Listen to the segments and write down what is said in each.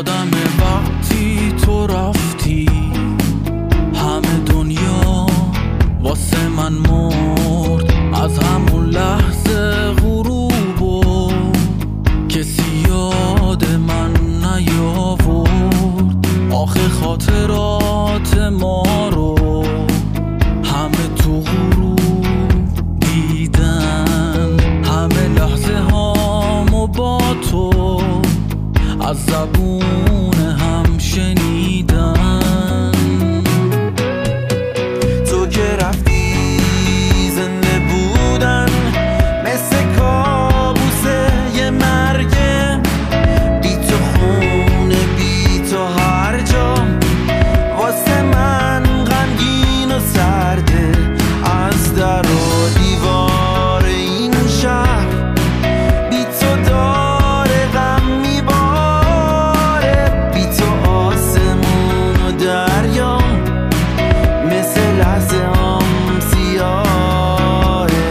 یادم وقتی تو رفتی همه دنیا واسه من مرد. از همون لحظه غروبو کسی یاد من نیاورد. آخه خاطرات ما رو همه تو غروب دیدن. همه لحظه هامو با تو از زبون هم شنیدن. تو که رفتی زنده بودن مثل کابوسه یه مرگه. بی تو خونه بی تو هر جا واسه من غمگین و سرده. از در و دیوار این شهر بی تو داره غم میباره. بی تو آسمون و دریا مثل لحظه هم سیاهه.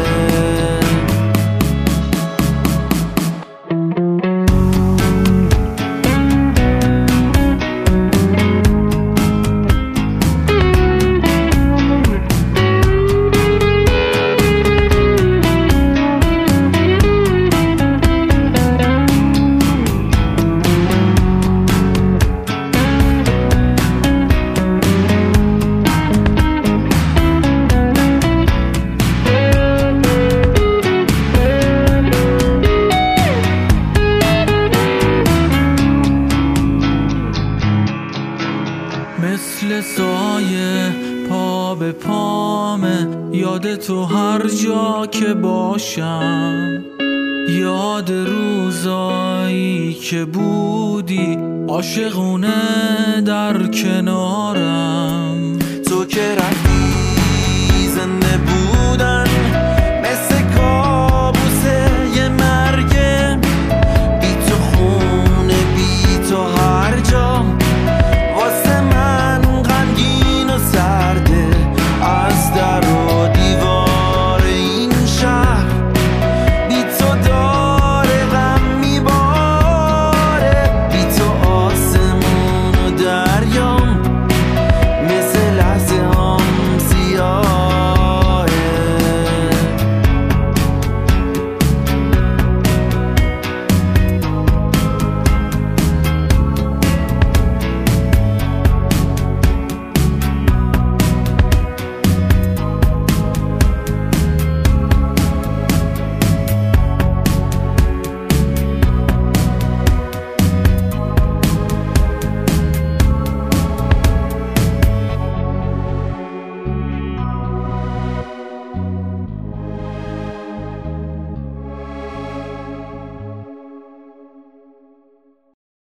مثل سایه پا به پامه یاد تو هر جا که باشم. یاد روزایی که بودی عاشقونه در کنارم. تو که رفتی